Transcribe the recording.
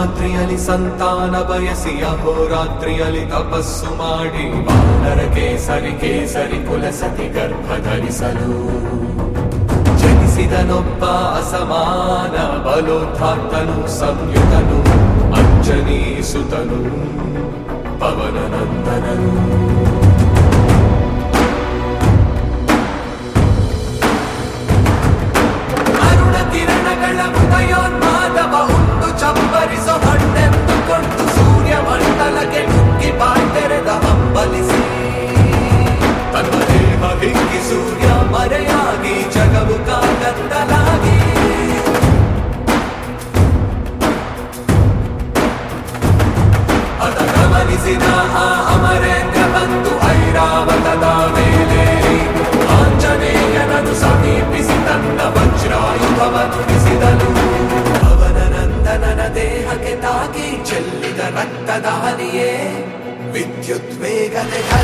ರಾತ್ರಿಯಲ್ಲಿ ಸಂತಾನ ಬಯಸಿ ಅಹೋರಾತ್ರಿಯಲ್ಲಿ ತಪಸ್ಸು ಮಾಡಿ ವಾನರ ಕೇಸರಿ ಕೇಸರಿ ಕುಲಸತಿ ಗರ್ಭ ಧರಿಸಲು ಜನಿಸಿದನೊಬ್ಬ ಅಸಮಾನ ಬಲೋದ್ಧಾರ್ತನು ಸಂಯುತನು ಅಂಜನಿ ಸುತನು ಪವನನಂದನನು. ಅರುಣ ಕಿರಣಗಳ ಉದಯೋನ್ಮಾದವ ಉಂಡು ಚಪ್ಪರಿಸೋ ಹಣ್ಣೆಂದುಕೊಂಡು ಸೂರ್ಯ ಮಂಡಲಕ್ಕೆ ನುಗ್ಗಿ ಬಾಯ್ ತೆರೆದ ಹಂಬಲಿಸಿ ತನ್ನ ದೇಹ ಹಿಗ್ಗಿ ಸೂರ್ಯ ಮರೆಯಾಗಿ ಜಗವು ಕಾಕತ್ತಲಾಗಿ ಅದ ಗಮನಿಸಿದ ಆ ಅಮರೇಂದ್ರ ಬಂದು ಐರಾವತದ ಮೇಲೆ ಆಂಜನೇಯನನ್ನು ಸಮೀಪಿಸಿ ತನ್ನ ವಜ್ರಾಯುಧವನ್ನು ಬಿಸಿದನು. ಅವನ ನಂದನನ ದೇಹಕ್ಕೆ ತಾಗಿ ಚೆಲ್ಲಿದ ರಕ್ತದ ಹನಿಯೇ ವಿದ್ಯುತ್ ವೇಗದೆ